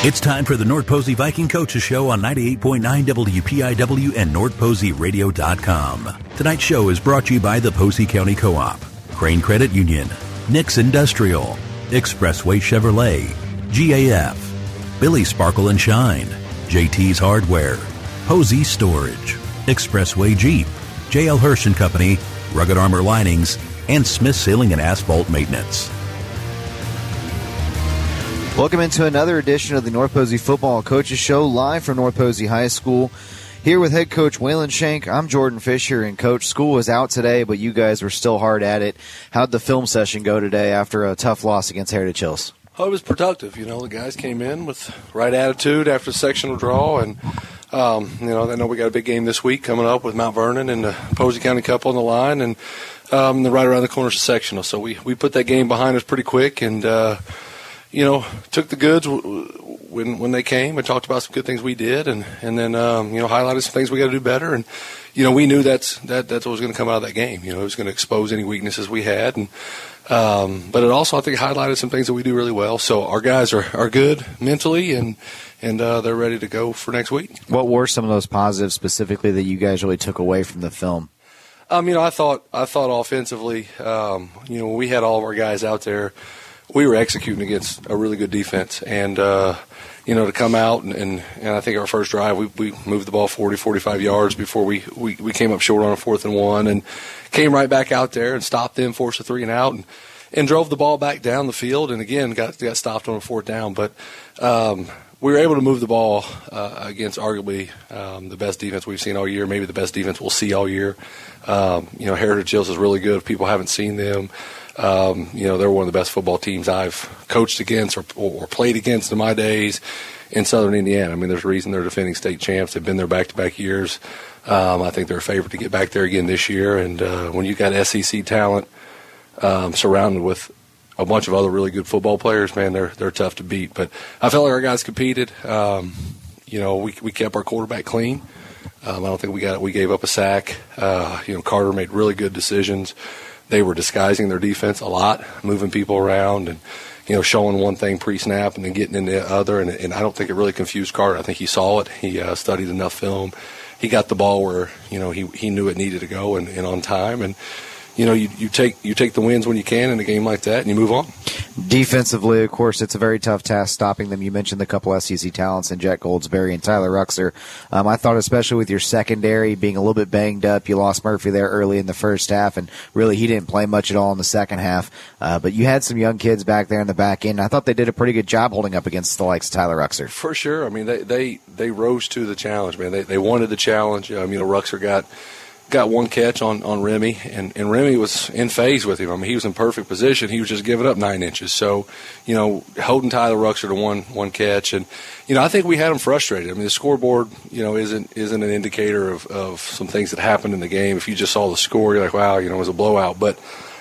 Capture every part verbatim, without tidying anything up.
It's time for the North Posey Viking Coaches Show on ninety-eight point nine W P I W and north posey radio dot com. Tonight's show is brought to you by the Posey County Co-op, Crane Credit Union, Nix Industrial, Expressway Chevrolet, G A F, Billy Sparkle and Shine, J T's Hardware, Posey Storage, Expressway Jeep, J L Hirsch and Company, Rugged Armor Linings, and Smith Ceiling and Asphalt Maintenance. Welcome into another edition of the North Posey Football Coaches Show, live from North Posey High School. Here with head coach Waylon Shank, I'm Jordan Fisher, and coach, school was out today, but you guys were still hard at it. How'd the film session go today after a tough loss against Heritage Hills? Oh, it was productive. You know, the guys came in with right attitude after the sectional draw, and um, you know, I know we got a big game this week coming up with Mount Vernon and the Posey County Cup on the line, and um, they're right around the corner is the sectional. So we we put that game behind us pretty quick, and uh, you know, took the goods when when they came and talked about some good things we did, and and then um, you know, highlighted some things we got to do better, and you know, we knew that's that that's what was going to come out of that game. You know, it was going to expose any weaknesses we had, and um, but it also I think highlighted some things that we do really well. So our guys are, are good mentally, and and uh, they're ready to go for next week. What were some of those positives specifically that you guys really took away from the film? Um, you know, I thought I thought offensively, um, you know, when we had all of our guys out there, we were executing against a really good defense, and uh, you know, to come out and, and, and I think our first drive we, we moved the ball forty, forty-five yards before we, we, we came up short on a fourth and one, and came right back out there and stopped them, forced a three and out, and, and drove the ball back down the field, and again got got stopped on a fourth down. But um, we were able to move the ball uh, against arguably um, the best defense we've seen all year, maybe the best defense we'll see all year. Um, you know, Heritage Hills is really good. If people haven't seen them, Um, you know, they're one of the best football teams I've coached against or, or played against in my days in Southern Indiana. I mean, there's a reason they're defending state champs. They've been there back-to-back years. Um, I think they're a favorite to get back there again this year. And uh, when you got S E C talent um, surrounded with a bunch of other really good football players, man, they're they're tough to beat. But I felt like our guys competed. Um, you know, we we kept our quarterback clean. Um, I don't think we got we gave up a sack. Uh, you know, Carter made really good decisions. They were disguising their defense a lot, moving people around and, you know, showing one thing pre-snap and then getting into the other. And, and I don't think it really confused Carter. I think he saw it. He uh, studied enough film. He got the ball where, you know, he he knew it needed to go and, and on time. And, you know, you, you take you take the wins when you can in a game like that and you move on. Defensively, of course, it's a very tough task stopping them. You mentioned the couple S E C talents in Jet Goldsberry and Tyler Ruxer. Um, I thought especially with your secondary being a little bit banged up, you lost Murphy there early in the first half, and really he didn't play much at all in the second half. Uh, but you had some young kids back there in the back end. I thought they did a pretty good job holding up against the likes of Tyler Ruxer. For sure. I mean, they they, they rose to the challenge, man. They they wanted the challenge. Um, you know, Ruxer got got one catch on, on Remy, and, and Remy was in phase with him. I mean, he was in perfect position. He was just giving up nine inches. So, you know, holding Tyler Ruxer to one one catch. And, you know, I think we had him frustrated. I mean, the scoreboard, you know, isn't isn't an indicator of, of some things that happened in the game. If you just saw the score, you're like, wow, you know, it was a blowout. But,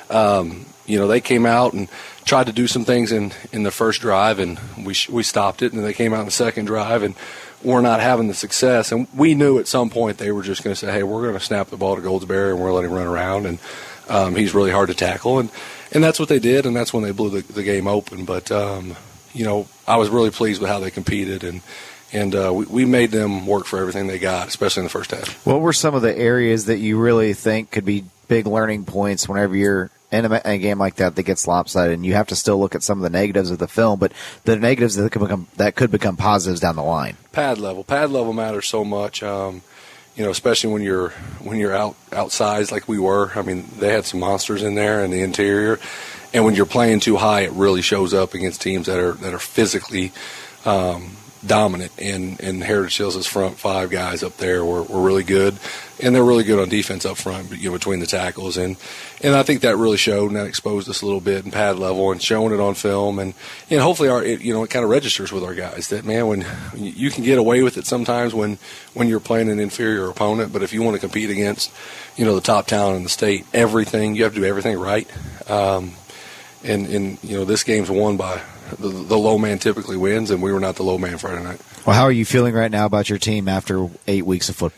um, you know, they came out and tried to do some things in, in the first drive, and we we stopped it. And then they came out in the second drive, and we're not having the success. And we knew at some point they were just going to say, hey, we're going to snap the ball to Goldsberry and we're going to let him run around. And um, he's really hard to tackle. And, and that's what they did, and that's when they blew the, the game open. But, um, you know, I was really pleased with how they competed. And, and uh, we, we made them work for everything they got, especially in the first half. What were some of the areas that you really think could be big learning points whenever you're in a, a game like that that gets lopsided, and you have to still look at some of the negatives of the film, but the negatives that could become that could become positives down the line? Pad level, pad level matters so much. Um, you know, especially when you're when you're out outsized like we were. I mean, they had some monsters in there in the interior, and when you're playing too high, it really shows up against teams that are that are physically um, dominant. And and Heritage Hills' front five guys up there were, were really good, and they're really good on defense up front, you know, between the tackles. And and I think that really showed, and that exposed us a little bit in pad level and showing it on film. And and hopefully our it, you know, it kind of registers with our guys that, man, when you can get away with it sometimes when when you're playing an inferior opponent, but if you want to compete against, you know, the top talent in the state, everything you have to do everything right. Um, and and you know, this game's won by the, the low man typically wins, and we were not the low man Friday night. Well, how are you feeling right now about your team after eight weeks of football?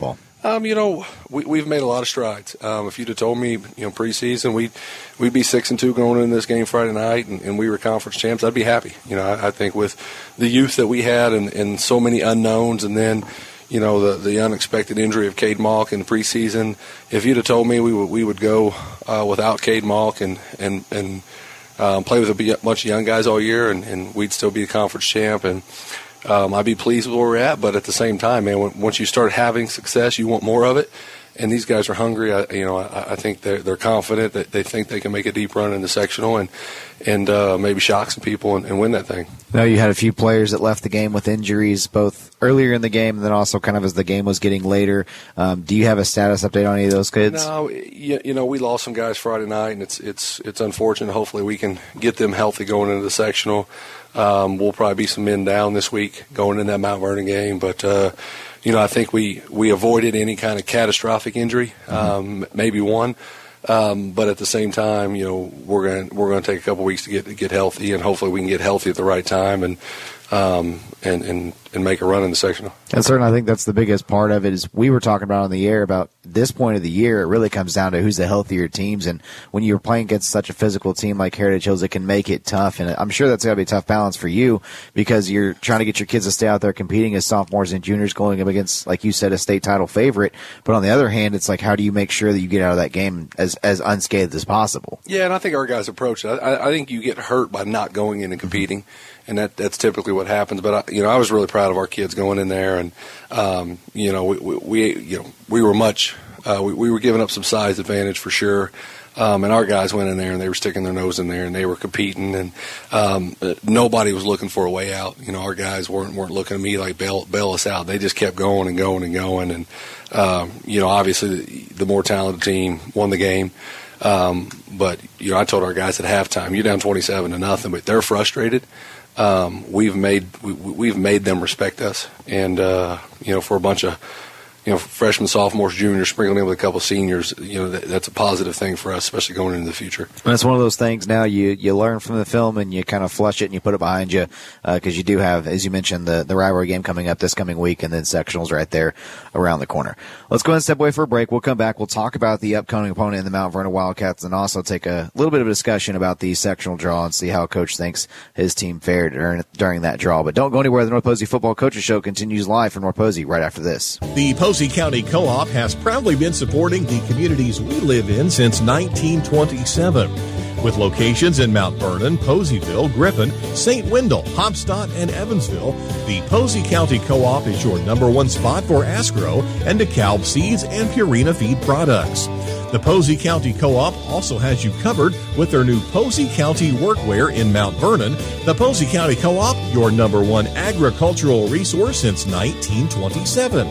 Um, you know, we, we've made a lot of strides. Um, if you'd have told me, you know, preseason we'd we'd be six and two going into this game Friday night, and, and we were conference champs, I'd be happy. You know, I, I think with the youth that we had and, and so many unknowns, and then, you know, the the unexpected injury of Cade Malk in the preseason, if you'd have told me we would we would go uh, without Cade Malk and and and um, play with a bunch of young guys all year, and, and we'd still be a conference champ, and Um, I'd be pleased with where we're at, but at the same time, man, when, once you start having success, you want more of it. And these guys are hungry. I, you know, I, I think they're they're confident that they think they can make a deep run in the sectional and and uh, maybe shock some people and, and win that thing. Now, you had a few players that left the game with injuries, both earlier in the game and then also kind of as the game was getting later. Um, do you have a status update on any of those kids? No, you, you know, we lost some guys Friday night, and it's it's it's unfortunate. Hopefully, we can get them healthy going into the sectional. Um, we'll probably be some men down this week going in that Mount Vernon game, but uh, you know, I think we, we avoided any kind of catastrophic injury, um, mm-hmm. maybe one, um, but at the same time, you know, we're going we're going to take a couple weeks to get to get healthy, and hopefully we can get healthy at the right time and um, and and and make a run in the sectional. And certainly, I think that's the biggest part of it. Is we were talking about on the air about this point of the year, it really comes down to who's the healthier teams. And when you're playing against such a physical team like Heritage Hills, it can make it tough. And I'm sure that's got to be a tough balance for you because you're trying to get your kids to stay out there competing as sophomores and juniors going up against, like you said, a state title favorite. But on the other hand, it's like, how do you make sure that you get out of that game as, as unscathed as possible? Yeah, and I think our guys approach it. I, I think you get hurt by not going in and competing. Mm-hmm. And that that's typically what happens. But, I, you know, I was really proud of our kids going in there. And, um, you know, we, we, we, you know, we were much uh, – we, we were giving up some size advantage for sure. Um, and our guys went in there and they were sticking their nose in there and they were competing. And um, nobody was looking for a way out. You know, our guys weren't weren't looking at me like bail, bail us out. They just kept going and going and going. And, um, you know, obviously the, the more talented team won the game. Um, but, you know, I told our guys at halftime, you're down twenty-seven to nothing, but they're frustrated. Um, we've made we, we've made them respect us, and uh, you know, for a bunch of you know freshmen, sophomores, juniors, sprinkled in with a couple of seniors, you know, that, that's a positive thing for us, especially going into the future. And it's one of those things. Now you you learn from the film and you kind of flush it and you put it behind you because uh, you do have, as you mentioned, the the rivalry game coming up this coming week, and then sectionals right there around the corner. Let's go ahead and step away for a break. We'll come back. We'll talk about the upcoming opponent in the Mount Vernon Wildcats, and also take a little bit of a discussion about the sectional draw and see how Coach thinks his team fared during, during that draw. But don't go anywhere. The North Posey Football Coaches Show continues live from North Posey right after this. The Posey County Co-op has proudly been supporting the communities we live in since nineteen twenty-seven. With locations in Mount Vernon, Poseyville, Griffin, Saint Wendell, Hopstadt, and Evansville, the Posey County Co-op is your number one spot for Asgrow and DeKalb seeds and Purina feed products. The Posey County Co-op also has you covered with their new Posey County Workwear in Mount Vernon. The Posey County Co-op, your number one agricultural resource since nineteen twenty-seven.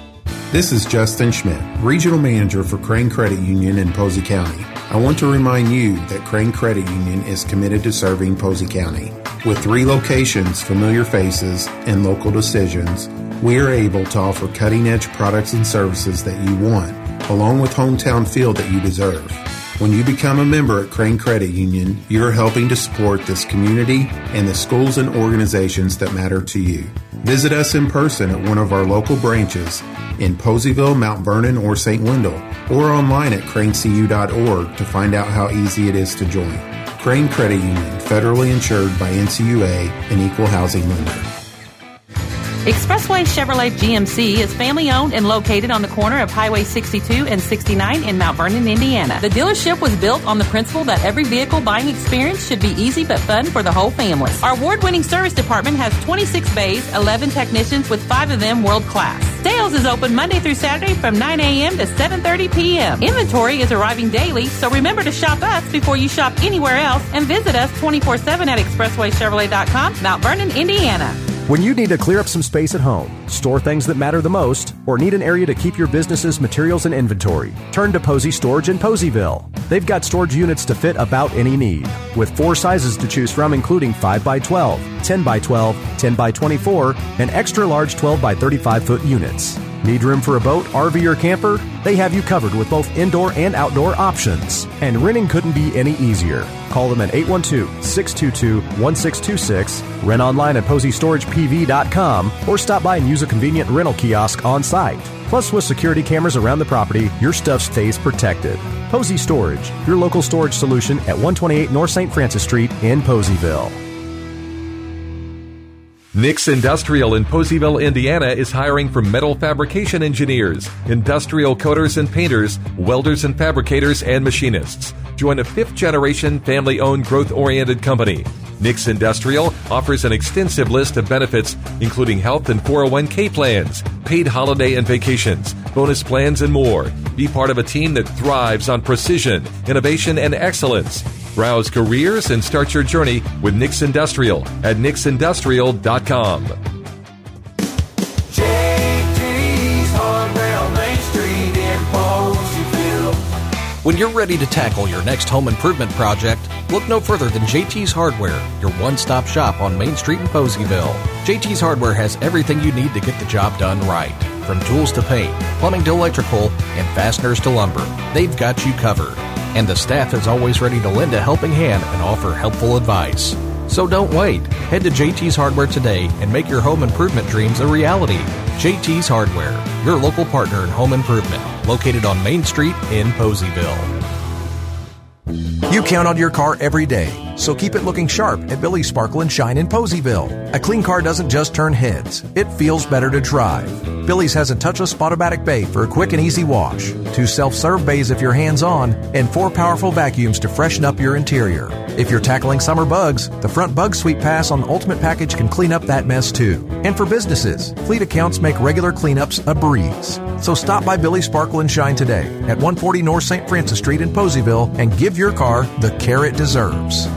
This is Justin Schmidt, Regional Manager for Crane Credit Union in Posey County. I want to remind you that Crane Credit Union is committed to serving Posey County. With three locations, familiar faces, and local decisions, we are able to offer cutting-edge products and services that you want, along with hometown feel that you deserve. When you become a member at Crane Credit Union, you're helping to support this community and the schools and organizations that matter to you. Visit us in person at one of our local branches in Poseyville, Mount Vernon, or Saint Wendell, or online at crane c u dot org to find out how easy it is to join. Crane Credit Union, federally insured by N C U A, an equal housing lender. Expressway Chevrolet G M C is family-owned and located on the corner of Highway sixty-two and sixty-nine in Mount Vernon, Indiana. The dealership was built on the principle that every vehicle buying experience should be easy but fun for the whole family. Our award-winning service department has twenty-six bays, eleven technicians, with five of them world-class. Sales is open Monday through Saturday from nine a.m. to seven thirty p.m. Inventory is arriving daily, so remember to shop us before you shop anywhere else, and visit us twenty-four seven at expressway chevrolet dot com, Mount Vernon, Indiana. When you need to clear up some space at home, store things that matter the most, or need an area to keep your business's materials and inventory, turn to Posey Storage in Poseyville. They've got storage units to fit about any need, with four sizes to choose from, including five by twelve, ten by twelve, ten by twenty-four, and extra large twelve by thirty-five foot units. Need room for a boat, R V, or camper? They have you covered with both indoor and outdoor options. And renting couldn't be any easier. call them at eight one two, six two two, one six two six, rent online at posey storage p v dot com, or stop by and use a convenient rental kiosk on site. Plus, with security cameras around the property, your stuff stays protected. Posey Storage, your local storage solution at one twenty-eight North Saint Francis Street in Poseyville. Nick's Industrial in Poseyville, Indiana is hiring for metal fabrication engineers, industrial coaters and painters, welders and fabricators, and machinists. Join a fifth-generation, family-owned, growth-oriented company. Nick's Industrial offers an extensive list of benefits, including health and four oh one k plans, paid holiday and vacations, bonus plans, and more. Be part of a team that thrives on precision, innovation, and excellence. Browse careers and start your journey with Nick's Industrial at nix industrial dot com. When you're ready to tackle your next home improvement project, look no further than J T's Hardware, your one-stop shop on Main Street in Poseyville. J T's Hardware has everything you need to get the job done right. From tools to paint, plumbing to electrical, and fasteners to lumber, they've got you covered. And the staff is always ready to lend a helping hand and offer helpful advice. So don't wait. Head to J T's Hardware today and make your home improvement dreams a reality. J T's Hardware, your local partner in home improvement, located on Main Street in Poseyville. You count on your car every day, so keep it looking sharp at Billy's Sparkle and Shine in Poseyville. A clean car doesn't just turn heads, it feels better to drive. Billy's has a touchless Spot-O-Matic bay for a quick and easy wash, two self-serve bays if you're hands-on, and four powerful vacuums to freshen up your interior. If you're tackling summer bugs, the front Bug Sweep Pass on the Ultimate Package can clean up that mess too. And for businesses, fleet accounts make regular cleanups a breeze. So stop by Billy's Sparkle and Shine today at one forty North Saint Francis Street in Poseyville and give your car the care it deserves.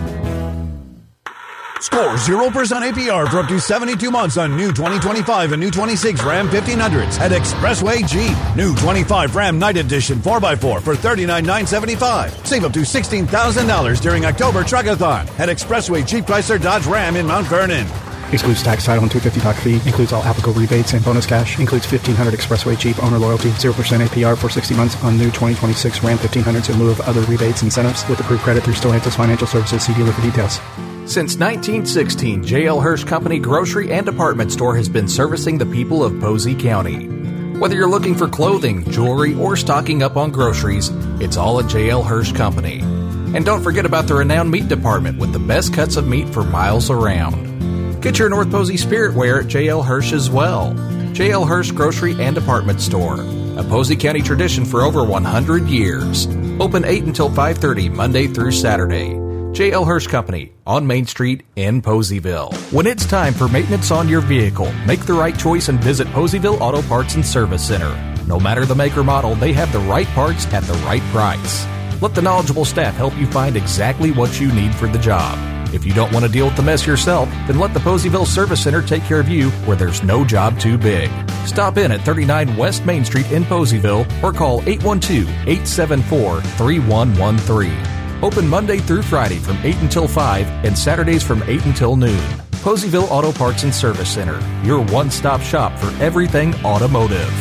Score zero percent A P R for up to seventy-two months on new twenty twenty-five and new twenty-six Ram fifteen hundreds at Expressway Jeep. New twenty-five Ram Night Edition four by four for thirty-nine thousand nine hundred seventy-five dollars. Save up to sixteen thousand dollars during October Truckathon at Expressway Jeep Chrysler Dodge Ram in Mount Vernon. Excludes tax, title, and two hundred fifty dollars dock fee. Includes all applicable rebates and bonus cash. Includes fifteen hundred Expressway Jeep owner loyalty. zero percent A P R for sixty months on new twenty twenty-six Ram fifteen hundreds in lieu of other rebates and incentives with approved credit through Stellantis Financial Services. See dealer for details. Since nineteen sixteen, J L. Hirsch Company Grocery and Department Store has been servicing the people of Posey County. Whether you're looking for clothing, jewelry, or stocking up on groceries, it's all at J L. Hirsch Company. And don't forget about the renowned meat department with the best cuts of meat for miles around. Get your North Posey spirit wear at J L. Hirsch as well. J L. Hirsch Grocery and Department Store, a Posey County tradition for over one hundred years. Open eight until five thirty Monday through Saturday. J L. Hirsch Company on Main Street in Poseyville. When it's time for maintenance on your vehicle, make the right choice and visit Poseyville Auto Parts and Service Center. No matter the make or model, they have the right parts at the right price. Let the knowledgeable staff help you find exactly what you need for the job. If you don't want to deal with the mess yourself, then let the Poseyville Service Center take care of you where there's no job too big. Stop in at thirty-nine West Main Street in Poseyville or call eight one two, eight seven four, three one one three. Open Monday through Friday from eight until five and Saturdays from eight until noon. Poseyville Auto Parts and Service Center, your one-stop shop for everything automotive.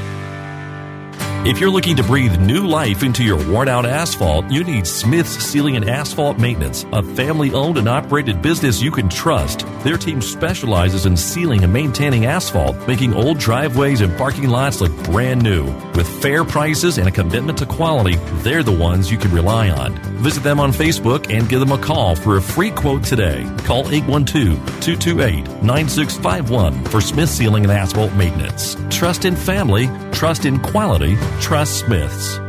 If you're looking to breathe new life into your worn-out asphalt, you need Smith's Sealing and Asphalt Maintenance, a family-owned and operated business you can trust. Their team specializes in sealing and maintaining asphalt, making old driveways and parking lots look brand new. With fair prices and a commitment to quality, they're the ones you can rely on. Visit them on Facebook and give them a call for a free quote today. Call eight one two, two two eight, nine six five one for Smith Sealing and Asphalt Maintenance. Trust in family, trust in quality, trust Smiths.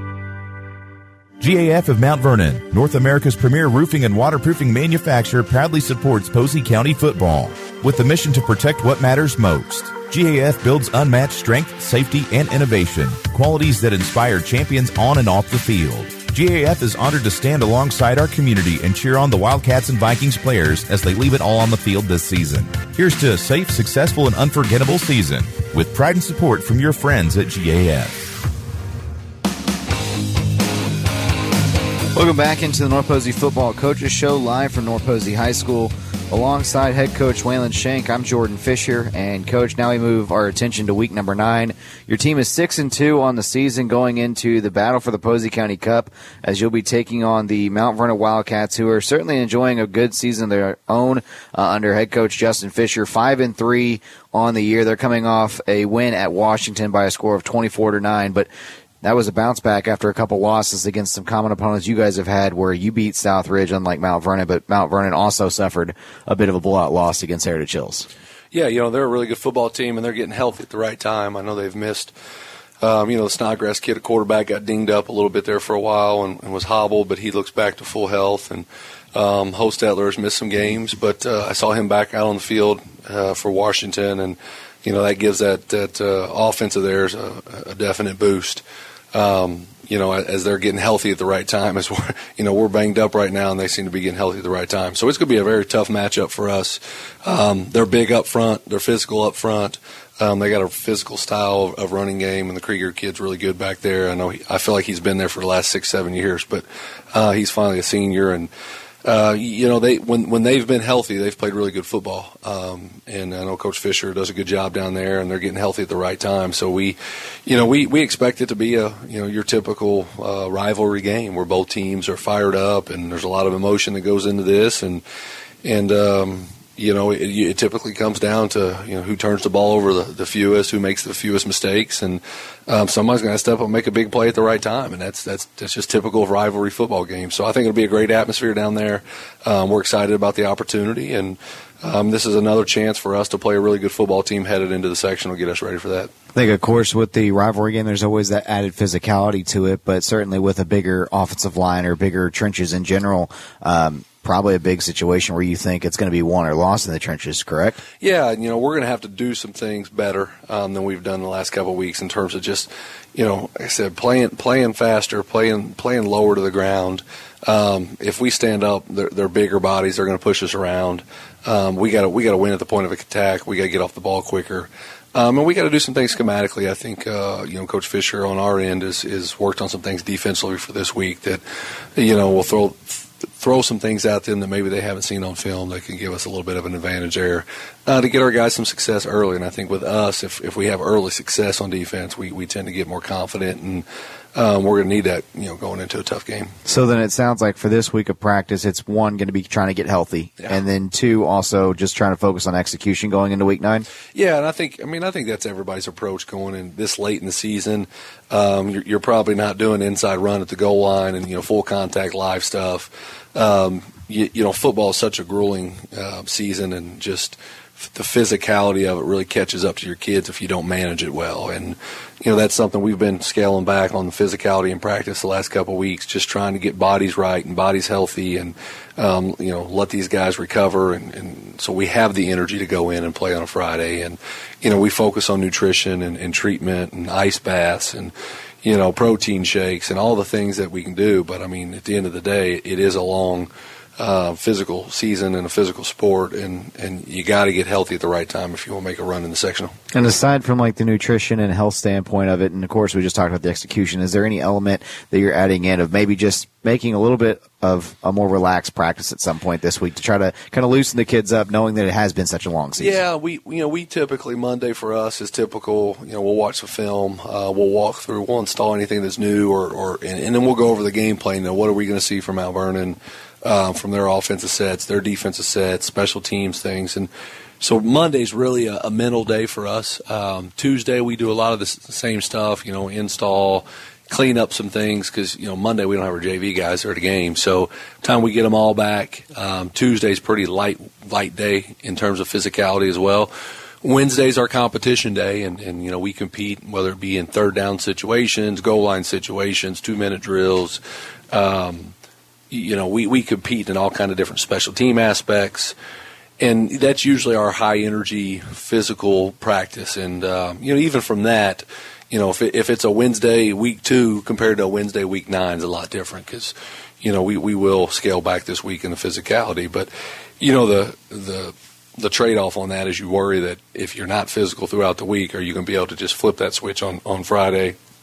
G A F of Mount Vernon, North America's premier roofing and waterproofing manufacturer, proudly supports Posey County football. With the mission to protect what matters most, G A F builds unmatched strength, safety, and innovation, qualities that inspire champions on and off the field. G A F is honored to stand alongside our community and cheer on the Wildcats and Vikings players as they leave it all on the field this season. Here's to a safe, successful, and unforgettable season with pride and support from your friends at G A F. Welcome back into the North Posey Football Coaches Show, live from North Posey High School. Alongside head coach Waylon Shank, I'm Jordan Fisher. And, Coach, now we move our attention to week number nine. Your team is six and two on the season going into the battle for the Posey County Cup, as you'll be taking on the Mount Vernon Wildcats, who are certainly enjoying a good season of their own uh, under head coach Justin Fisher. Five and three on the year. They're coming off a win at Washington by a score of twenty-four to nine, but that was a bounce back after a couple losses against some common opponents you guys have had, where you beat Southridge, unlike Mount Vernon, but Mount Vernon also suffered a bit of a blowout loss against Heritage Hills. Yeah, you know, they're a really good football team, and they're getting healthy at the right time. I know they've missed, um, you know, the Snodgrass kid, a quarterback, got dinged up a little bit there for a while and, and was hobbled, but he looks back to full health. And um, Hostetler has missed some games, but uh, I saw him back out on the field uh, for Washington, and, you know, that gives that, that uh, offense of theirs a, a definite boost. Um, you know, as they're getting healthy at the right time, as we're, you know, we're banged up right now, and they seem to be getting healthy at the right time. So it's going to be a very tough matchup for us. Um, they're big up front. They're physical up front. Um, they got a physical style of, of running game, and the Krieger kid's really good back there. I know he, I feel like he's been there for the last six, seven years, but uh, he's finally a senior, and Uh, you know, they when when they've been healthy, they've played really good football. Um, and I know Coach Fisher does a good job down there, and they're getting healthy at the right time. So we, you know, we, we expect it to be a you know your typical uh, rivalry game where both teams are fired up, and there's a lot of emotion that goes into this, and and um, you know, it, it typically comes down to you know who turns the ball over the, the fewest, who makes the fewest mistakes, and um, somebody's going to step up and make a big play at the right time, and that's that's that's just typical of rivalry football games. So I think it'll be a great atmosphere down there. Um, we're excited about the opportunity, and um, this is another chance for us to play a really good football team headed into the section. Will get us ready for that. I think, of course, with the rivalry game, there's always that added physicality to it, but certainly with a bigger offensive line or bigger trenches in general, um, probably a big situation where you think it's going to be won or lost in the trenches, correct? Yeah, you know, we're going to have to do some things better um, than we've done the last couple of weeks in terms of just, you know, like I said, playing playing faster, playing playing lower to the ground. Um, if we stand up, they're, they're bigger bodies. They're going to push us around. Um, we got to we got to win at the point of attack. We got to get off the ball quicker. Um, and we got to do some things schematically. I think, uh, you know, Coach Fisher on our end is, is worked on some things defensively for this week that, you know, will throw throw some things at them that maybe they haven't seen on film that can give us a little bit of an advantage there uh, to get our guys some success early. And I think with us, if, if we have early success on defense, we, we tend to get more confident, and um, we're going to need that, you know, going into a tough game. So then it sounds like for this week of practice, it's one, going to be trying to get healthy, yeah. and then two, also just trying to focus on execution going into week nine? Yeah, and I think, I mean, I think that's everybody's approach going in this late in the season. Um, you're, you're probably not doing inside run at the goal line and, you know, full contact live stuff. Um, you, you know, football is such a grueling uh, season, and just the physicality of it really catches up to your kids if you don't manage it well. And, you know, that's something we've been scaling back on, the physicality in practice the last couple of weeks, just trying to get bodies right and bodies healthy, and, um, you know, let these guys recover. And, and so we have the energy to go in and play on a Friday. And, you know, we focus on nutrition and, and treatment and ice baths and, you know, protein shakes and all the things that we can do. But, I mean, at the end of the day, it is a long uh, physical season and a physical sport, and, and you got to get healthy at the right time if you want to make a run in the sectional. And aside from, like, the nutrition and health standpoint of it, and, of course, we just talked about the execution, is there any element that you're adding in of maybe just making a little bit of a more relaxed practice at some point this week to try to kind of loosen the kids up, knowing that it has been such a long season? Yeah, we you know we typically, Monday for us is typical. You know, we'll watch the film, uh, we'll walk through, we'll install anything that's new, or, or and, and then we'll go over the game plan. Now, what are we going to see from Mount Vernon, uh, from their offensive sets, their defensive sets, special teams things, and so Monday's really a, a mental day for us. Um, Tuesday we do a lot of the same stuff, you know, install, clean up some things, because, you know, Monday we don't have our J V guys there at the game. So time we get them all back. Um, Tuesday's pretty light light day in terms of physicality as well. Wednesday's our competition day, and, and, you know, we compete, whether it be in third down situations, goal line situations, two-minute drills. Um, you know, we, we compete in all kind of different special team aspects. And that's usually our high-energy physical practice. And, um, you know, even from that, you know, if, it, if it's a Wednesday week two compared to a Wednesday week nine is a lot different, because, you know, we, we will scale back this week in the physicality. But, you know, the the the trade-off on that is you worry that if you're not physical throughout the week, are you going to be able to just flip that switch on, on Friday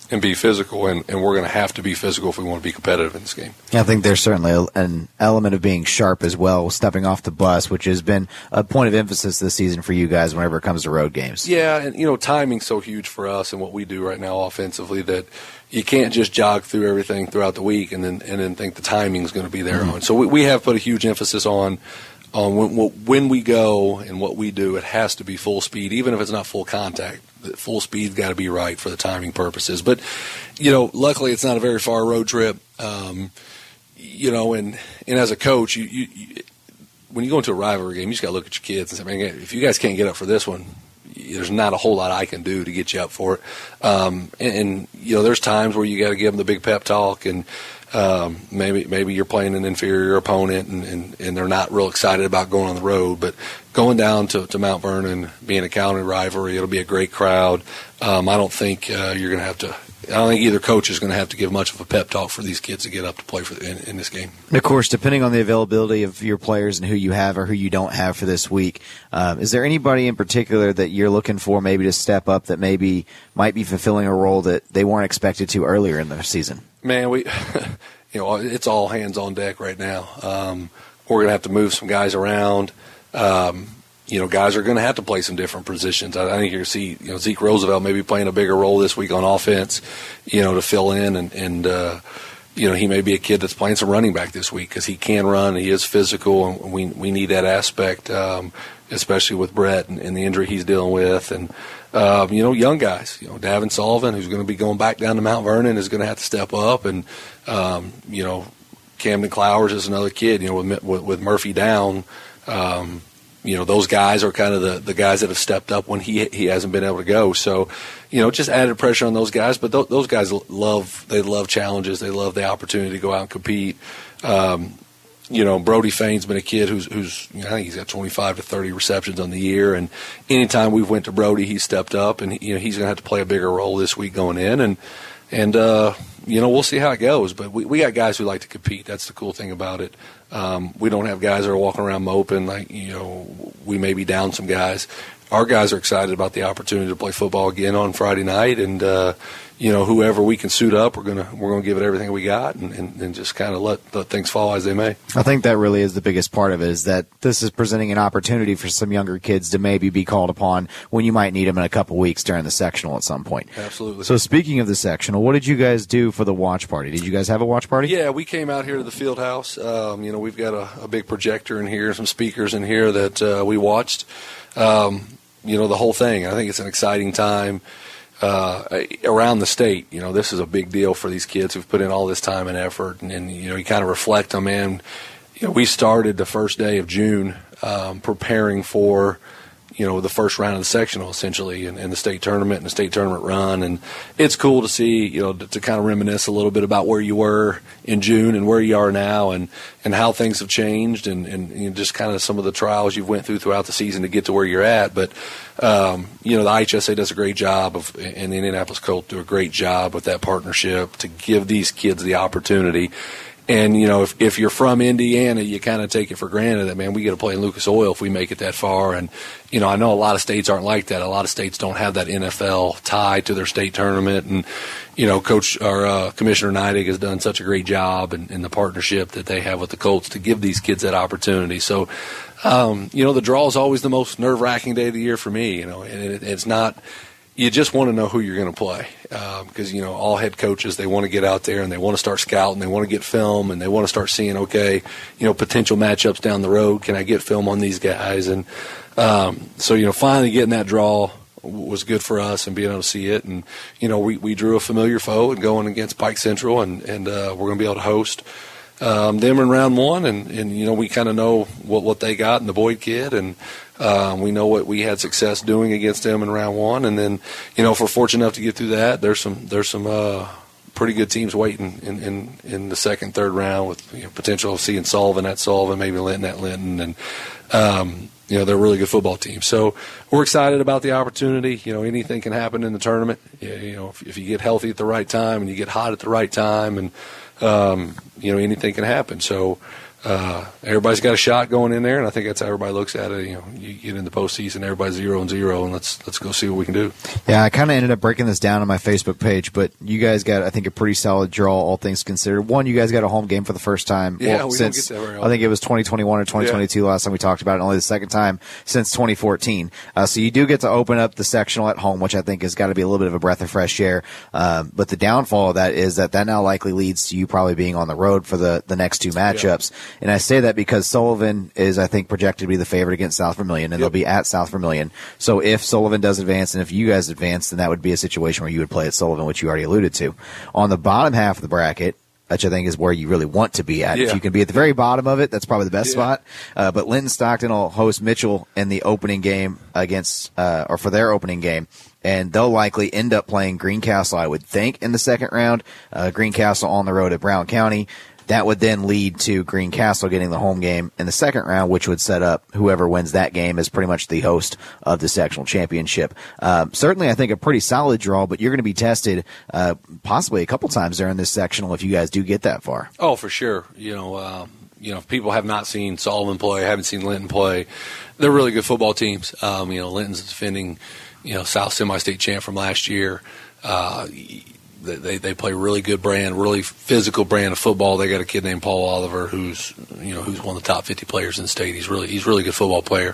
and be physical, and, and we're going to have to be physical if we want to be competitive in this game. I think there's certainly a, an element of being sharp as well, stepping off the bus, which has been a point of emphasis this season for you guys whenever it comes to road games. Yeah, and, you know, timing's so huge for us and what we do right now offensively that you can't just jog through everything throughout the week and then and then think the timing's going to be there. Mm-hmm. on. So we, we have put a huge emphasis on on when, when we go and what we do. It has to be full speed, even if it's not full contact. The full speed's got to be right for the timing purposes. But, you know, luckily it's not a very far road trip. Um, you know, and, and as a coach, you, you, you when you go into a rivalry game, you just got to look at your kids and say, man, if you guys can't get up for this one, there's not a whole lot I can do to get you up for it. Um, and, and, you know, there's times where you got to give them the big pep talk, and um, maybe maybe you're playing an inferior opponent and, and, and they're not real excited about going on the road. But going down to, to Mount Vernon, being a county rivalry, it'll be a great crowd. Um, I don't think uh, you're going to have to – I don't think either coach is going to have to give much of a pep talk for these kids to get up to play for in, in this game. And of course, depending on the availability of your players and who you have or who you don't have for this week, um, is there anybody in particular that you're looking for maybe to step up that maybe might be fulfilling a role that they weren't expected to earlier in the season? Man, we, you know, it's all hands on deck right now. Um, we're going to have to move some guys around. Um, You know, guys are going to have to play some different positions. I, I think you're going to see, you know, Zeke Roosevelt maybe playing a bigger role this week on offense, you know, to fill in. And, and uh, you know, he may be a kid that's playing some running back this week because he can run. He is physical, and we we need that aspect, um, especially with Brett and, and the injury he's dealing with. And, um, you know, young guys, you know, Davin Sullivan, who's going to be going back down to Mount Vernon, is going to have to step up. And, um, you know, Camden Clowers is another kid, you know, with, with, with Murphy down. Um, You know, those guys are kind of the, the guys that have stepped up when he he hasn't been able to go. So, you know, just added pressure on those guys. But th- those guys love they love challenges. They love the opportunity to go out and compete. Um, you know, Brody Fain's been a kid who's who's you know, I think he's got twenty-five to thirty receptions on the year. And anytime we've went to Brody, he's stepped up, and you know he's going to have to play a bigger role this week going in. And and uh, you know, we'll see how it goes. But we we got guys who like to compete. That's the cool thing about it. Um, we don't have guys that are walking around moping like, you know, we may be down some guys. Our guys are excited about the opportunity to play football again on Friday night, and uh, you know, whoever we can suit up, we're gonna we're gonna give it everything we got, and, and, and just kind of let, let things fall as they may. I think that really is the biggest part of it, is that this is presenting an opportunity for some younger kids to maybe be called upon when you might need them in a couple weeks during the sectional at some point. Absolutely. So speaking of the sectional, what did you guys do for the watch party? Did you guys have a watch party? Yeah, we came out here to the field house. Um, you know, we've got a, a big projector in here, some speakers in here that uh, we watched. Um, you know, the whole thing. I think it's an exciting time. Uh, around the state, you know, this is a big deal for these kids who've put in all this time and effort, and, and you know, you kind of reflect on, man, you know, we started the first day of June um, preparing for, you know, the first round of the sectional, essentially, and, and the state tournament and the state tournament run, and it's cool to see, you know, to, to kind of reminisce a little bit about where you were in June and where you are now, and, and how things have changed, and, and you know, just kind of some of the trials you've went through throughout the season to get to where you're at. But um, you know, the I H S A does a great job of, and the Indianapolis Colts do a great job with that partnership to give these kids the opportunity. And, you know, if, if you're from Indiana, you kind of take it for granted that, man, we get to play in Lucas Oil if we make it that far. And, you know, I know a lot of states aren't like that. A lot of states don't have that N F L tie to their state tournament. And, you know, Coach or uh, Commissioner Neidig has done such a great job in, in the partnership that they have with the Colts to give these kids that opportunity. So, um, you know, the draw is always the most nerve-wracking day of the year for me, you know, and it, it's not – you just want to know who you're going to play because, um, you know, all head coaches, they want to get out there and they want to start scouting. They want to get film and they want to start seeing, okay, you know, potential matchups down the road. Can I get film on these guys? And um, so, you know, finally getting that draw was good for us and being able to see it. And, you know, we, we drew a familiar foe and going against Pike Central, and, and uh, we're going to be able to host um, them in round one. And, and you know, we kind of know what, what they got in the Boyd kid, and Um, we know what we had success doing against them in round one, and then, you know, if we're fortunate enough to get through that, there's some there's some uh, pretty good teams waiting in, in, in the second, third round with, you know, potential of seeing Sullivan at Sullivan, maybe Linton at Linton, and um, you know, they're a really good football team. So we're excited about the opportunity. You know, anything can happen in the tournament. You, you know, if, if you get healthy at the right time and you get hot at the right time, and um, you know, anything can happen. So. uh, everybody's got a shot going in there, and I think that's how everybody looks at it. You know, you get in the postseason, everybody's zero and zero, and let's let's go see what we can do. Yeah, I kind of ended up breaking this down on my Facebook page, but you guys got, I think, a pretty solid draw, all things considered. One, you guys got a home game for the first time. Yeah, well, we since, don't get that very I often. think it was twenty twenty-one or twenty twenty-two Yeah. last time we talked about it, and only the second time since twenty fourteen. Uh, so you do get to open up the sectional at home, which I think has got to be a little bit of a breath of fresh air. Um, but the downfall of that is that that now likely leads to you probably being on the road for the, the next two matchups. Yeah. And I say that because Sullivan is, I think, projected to be the favorite against South Vermilion, and yep. they'll be at South Vermilion. So if Sullivan does advance and if you guys advance, then that would be a situation where you would play at Sullivan, which you already alluded to. On the bottom half of the bracket, which I think is where you really want to be at. Yeah. If you can be at the very bottom of it, that's probably the best Yeah. spot. Uh, but Linton Stockton will host Mitchell in the opening game against, uh, or for their opening game. And they'll likely end up playing Greencastle, I would think, in the second round. Uh, Greencastle on the road at Brown County. That would then lead to Greencastle getting the home game in the second round, which would set up whoever wins that game as pretty much the host of the sectional championship. Um, certainly, I think a pretty solid draw, but you're going to be tested uh, possibly a couple times during this sectional if you guys do get that far. Oh, for sure. You know, um, you know, if people have not seen Sullivan play, haven't seen Linton play, they're really good football teams. Um, you know, Linton's defending, you know, South semi-state champ from last year. Uh, They they play really good brand, really physical brand of football. They got a kid named Paul Oliver who's you know who's one of the top fifty players in the state. He's really he's a really good football player.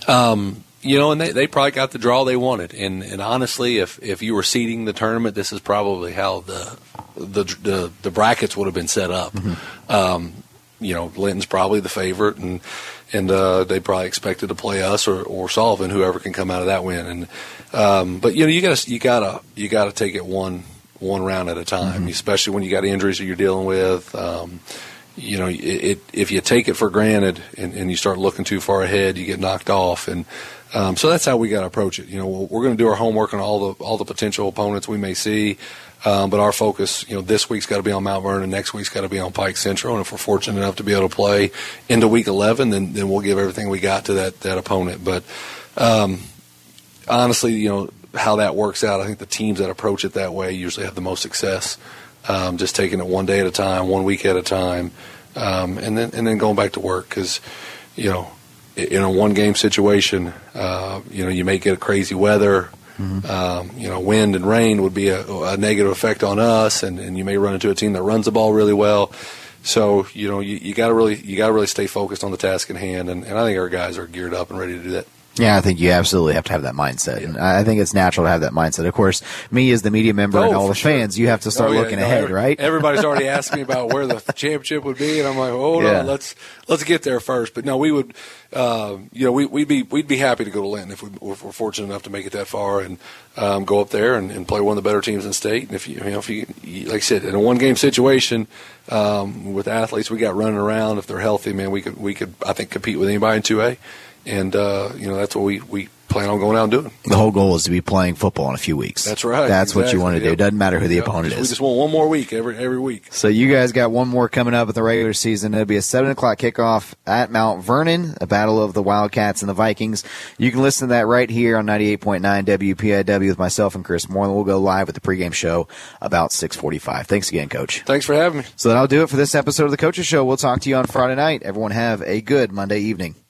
Um, you know, and they, they probably got the draw they wanted. And and honestly, if if you were seeding the tournament, this is probably how the the the, the brackets would have been set up. Mm-hmm. Um, you know, Linton's probably the favorite, and and uh, they probably expected to play us or, or Sullivan, whoever can come out of that win. And um, but you know, you gotta you gotta you gotta take it one. one round at a time, mm-hmm. especially when you got injuries that you're dealing with. Um, you know, it, it, if you take it for granted and, and you start looking too far ahead, you get knocked off. And um, so that's how we got to approach it. You know, we're going to do our homework on all the all the potential opponents we may see, um, but our focus, you know, this week's got to be on Mount Vernon, next week's got to be on Pike Central. And if we're fortunate enough to be able to play into week eleven, then then we'll give everything we got to that that opponent. But um, honestly, you know, how that works out, I think the teams that approach it that way usually have the most success. Um, just taking it one day at a time, one week at a time, um, and then and then going back to work. Because you know, in a one game situation, uh, you know, you may get a crazy weather. Mm-hmm. Um, you know, wind and rain would be a, a negative effect on us, and, and you may run into a team that runs the ball really well. So you know, you, you got to really you got to really stay focused on the task at hand, and, and I think our guys are geared up and ready to do that. Yeah, I think you absolutely have to have that mindset. And I think it's natural to have that mindset. Of course, me as the media member oh, and all the sure. fans, you have to start oh, yeah, looking no, ahead, every, right? Everybody's already asking me about where the championship would be, and I'm like, hold yeah. on, let's let's get there first. But no, we would, uh, you know, we, we'd be we'd be happy to go to Linton if, we, if we're fortunate enough to make it that far and um, go up there and, and play one of the better teams in the state. And if you, you know, if you, like I said, in a one game situation um, with athletes we got running around, if they're healthy, man, we could we could I think compete with anybody in two A, and uh, you know that's what we we. plan on going out and doing. The whole goal is to be playing football in a few weeks. That's right. That's exactly. what you want to do. Yep. Doesn't matter who the yep. opponent just, is. We just want one more week every every week. So you guys got one more coming up at the regular season. It'll be a seven o'clock kickoff at Mount Vernon, a battle of the Wildcats and the Vikings. You can listen to that right here on ninety-eight point nine W P I W with myself and Chris Moreland. We'll go live with the pregame show about six forty-five. Thanks again, Coach. Thanks for having me. So that'll do it for this episode of the Coaches Show. We'll talk to you on Friday night. Everyone have a good Monday evening.